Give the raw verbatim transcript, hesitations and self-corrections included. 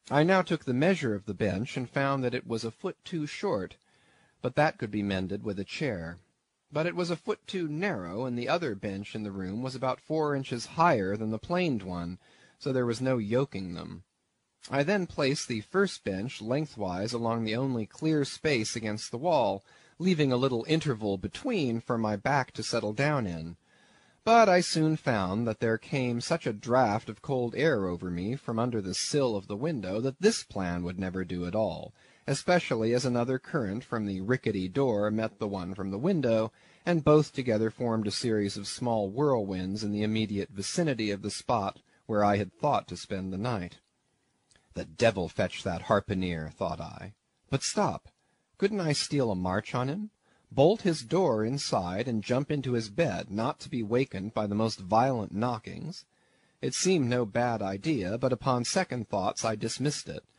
I now took the measure of the bench, and found that it was a foot too short, but that could be mended with a chair. But it was a foot too narrow, and the other bench in the room was about four inches higher than the planed one, so there was no yoking them. I then placed the first bench lengthwise along the only clear space against the wall, leaving a little interval between for my back to settle down in. But I soon found that there came such a draught of cold air over me from under the sill of the window that this plan would never do at all, especially as another current from the rickety door met the one from the window, and both together formed a series of small whirlwinds in the immediate vicinity of the spot where I had thought to spend the night. The devil fetch that harpooneer, thought I. But stop! Couldn't I steal a march on him? Bolt his door inside, and jump into his bed, not to be wakened by the most violent knockings? It seemed no bad idea, but upon second thoughts I dismissed it,